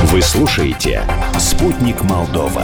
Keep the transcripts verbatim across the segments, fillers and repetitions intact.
Вы слушаете «Спутник Молдова».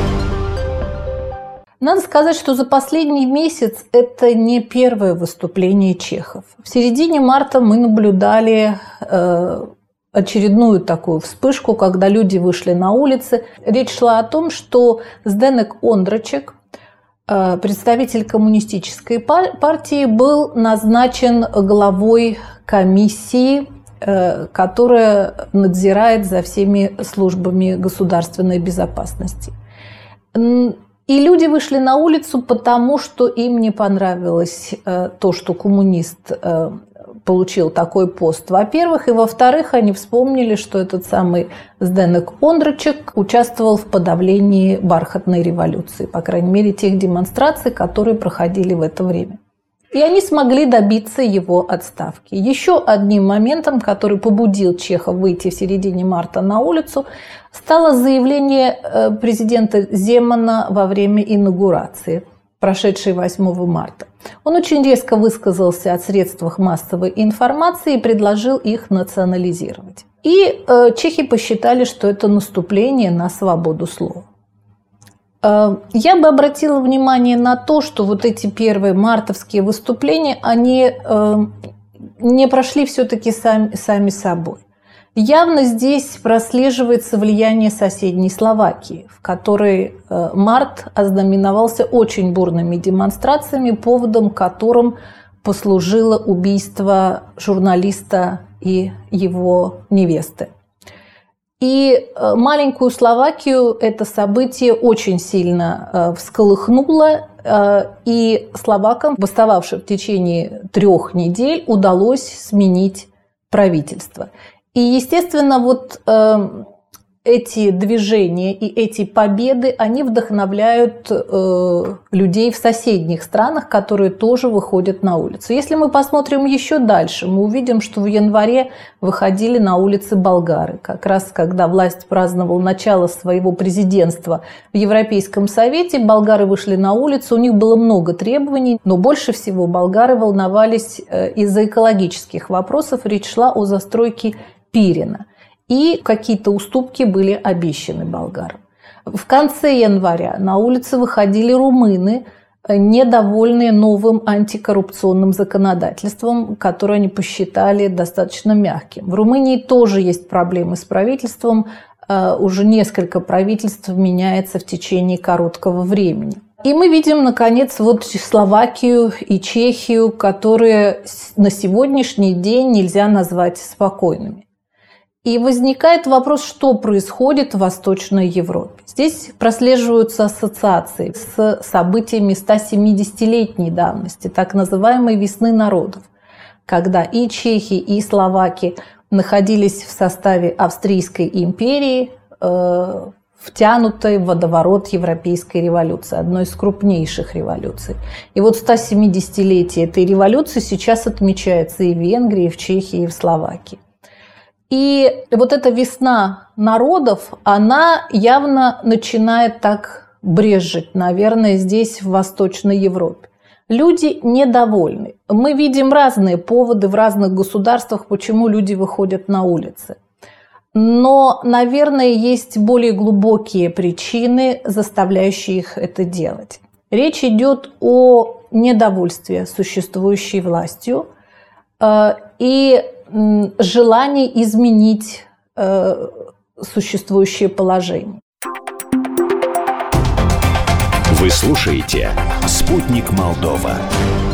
Надо сказать, что за последний месяц это не первое выступление чехов. В середине марта мы наблюдали э, очередную такую вспышку, когда люди вышли на улицы. Речь шла о том, что Зденек Ондрачек, э, представитель коммунистической партии, был назначен главой комиссии, э, которая надзирает за всеми службами государственной безопасности. И люди вышли на улицу, потому что им не понравилось э, то, что коммунист э, получил такой пост, во-первых. И во-вторых, они вспомнили, что этот самый Зденек Ондрачек участвовал в подавлении бархатной революции, по крайней мере, тех демонстраций, которые проходили в это время. И они смогли добиться его отставки. Еще одним моментом, который побудил чехов выйти в середине марта на улицу, стало заявление президента Земана во время инаугурации, прошедшей восьмого марта. Он очень резко высказался о средствах массовой информации и предложил их национализировать. И э, чехи посчитали, что это наступление на свободу слова. Я бы обратила внимание на то, что вот эти первые мартовские выступления, они не прошли все-таки сами, сами собой. Явно здесь прослеживается влияние соседней Словакии, в которой март ознаменовался очень бурными демонстрациями, поводом которым послужило убийство журналиста и его невесты. И маленькую Словакию это событие очень сильно всколыхнуло, и словакам, восстававшим в течение трех недель, удалось сменить правительство. И, естественно, вот эти движения и эти победы, они вдохновляют э, людей в соседних странах, которые тоже выходят на улицу. Если мы посмотрим еще дальше, мы увидим, что в январе выходили на улицы болгары. Как раз когда власть праздновала начало своего президентства в Европейском Совете, болгары вышли на улицу, у них было много требований, но больше всего болгары волновались из-за экологических вопросов. Речь шла о застройке Пирина. И какие-то уступки были обещаны болгарам. В конце января на улицы выходили румыны, недовольные новым антикоррупционным законодательством, которое они посчитали достаточно мягким. В Румынии тоже есть проблемы с правительством. Уже несколько правительств меняется в течение короткого времени. И мы видим, наконец, вот Словакию и Чехию, которые на сегодняшний день нельзя назвать спокойными. И возникает вопрос, что происходит в Восточной Европе. Здесь прослеживаются ассоциации с событиями ста семидесятилетней давности, так называемой «Весны народов», когда и чехи, и словаки находились в составе Австрийской империи, э, втянутой в водоворот Европейской революции, одной из крупнейших революций. И вот стосемидесятилетие этой революции сейчас отмечается и в Венгрии, и в Чехии, и в Словакии. И вот эта весна народов, она явно начинает так брезжить, наверное, здесь, в Восточной Европе. Люди недовольны. Мы видим разные поводы в разных государствах, почему люди выходят на улицы. Но, наверное, есть более глубокие причины, заставляющие их это делать. Речь идет о недовольстве существующей властью и желание изменить э, существующее положение. Вы слушаете «Спутник Молдова».